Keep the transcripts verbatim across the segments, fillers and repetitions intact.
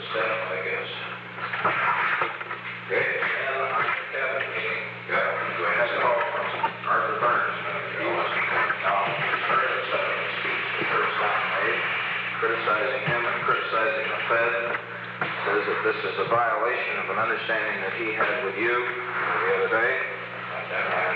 staff, I guess. Okay, and on the cabinet meeting, yeah, we had a call from Arthur Burns. He wants to come down and start a set of speech the first time made, criticizing him and criticizing the Fed. Says that this is a violation of an understanding that he had with you the other day. And,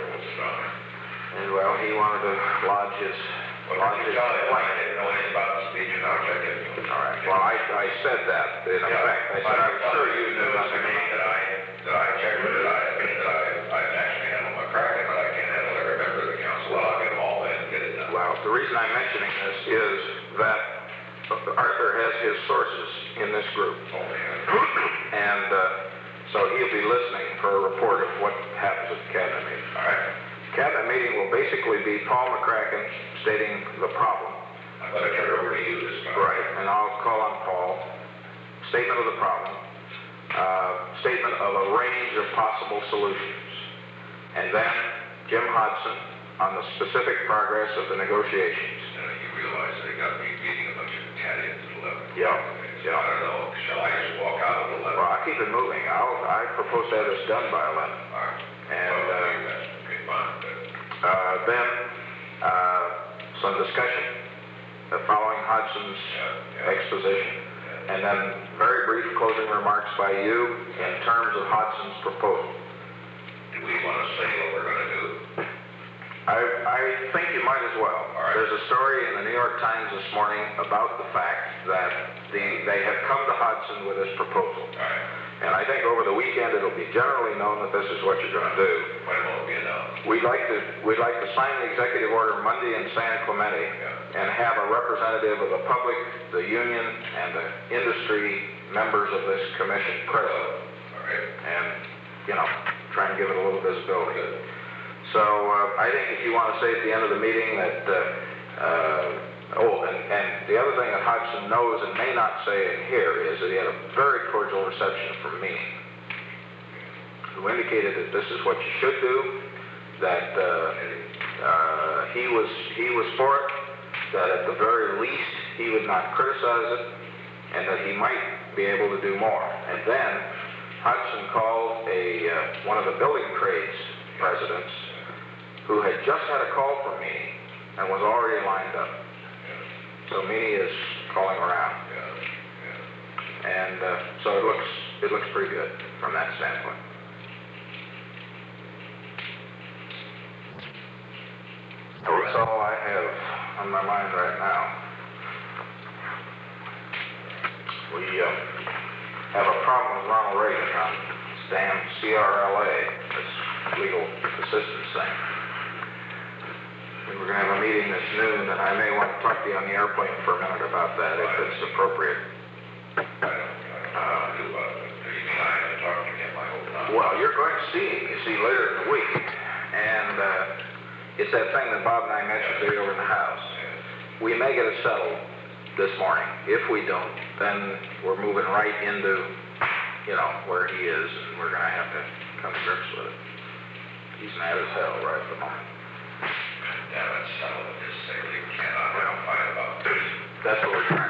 and well, he wanted to lodge his Well, lodge you his tell him I complaint. didn't know anything about the speech, and I'll check it. All right. Well, I, I said that in Yeah, effect. I said, I'm sure you knew to nothing me about that I, that I checked with it, I, I mean, that I, I actually handle my cracking, but I can't handle every member of the council. Well, I'll get them all in and get it done. Well, the reason I'm mentioning this is that Arthur has his sources in this group. Oh, man. And uh, so he'll be listening for a report of what happens at the cabinet meeting. All right. Cabinet meeting will basically be Paul McCracken stating the problem. I'm going to turn it over to you this time. Right. And I'll call on Paul. Statement of the problem. Uh, statement of a range of possible solutions. And then Jim Hodson on the specific progress of the negotiations. Uh, you realize they got me beating a bunch of Italians at eleven. Yeah. So I don't know, shall I just walk out at eleven? Well, I'll keep it moving. I'll, I propose to have this done by eleven. All right. And Well, uh, okay, fine, but uh, then uh, some discussion uh, following Hodson's Yeah, yeah. exposition. And then very brief closing remarks by you in terms of Hodson's proposal. do we want to say what we're going to do? I, I think you might as well. All right. There's a story in the New York Times this morning about the fact that the, they have come to Hodson with this proposal. All right. And I think over the weekend it'll be generally known that this is what you're going to do. When will it be announced? We'd like to we'd like to sign the executive order Monday in San Clemente Yeah. and have a representative of the public, the union, and the industry members of this commission present. All right. And, you know, try and give it a little visibility. So uh, I think if you want to say at the end of the meeting that, uh, uh, oh, and, and the other thing that Hodgson knows and may not say in here is that he had a very cordial reception from me, who indicated that this is what you should do, that uh, uh, he was he was for it, that at the very least he would not criticize it, and that he might be able to do more. And then Hodgson called a uh, one of the building trades presidents who had just had a call from me and was already lined up. So Meany is calling around. Yeah. Yeah. And uh, so it looks it looks pretty good from that standpoint. That's all I have on my mind right now. We uh, have a problem with Ronald Reagan on this damn C R L A, this legal assistance thing. We were going to have a meeting this noon, and I may want to talk to you on the airplane for a minute about that, if it's appropriate. I don't, I don't know what to do about it. You mean I have to talk to him? I hope not. Well, you're going to see him, you see, later in the week. And uh, it's that thing that Bob and I mentioned to you over in the house. We may get it settled this morning. If we don't, then we're moving right into, you know, where he is, and we're going to have to come to grips with it. He's mad as hell right at the moment. Damn it, son of a just say we cannot have a fight about this. That's what we're trying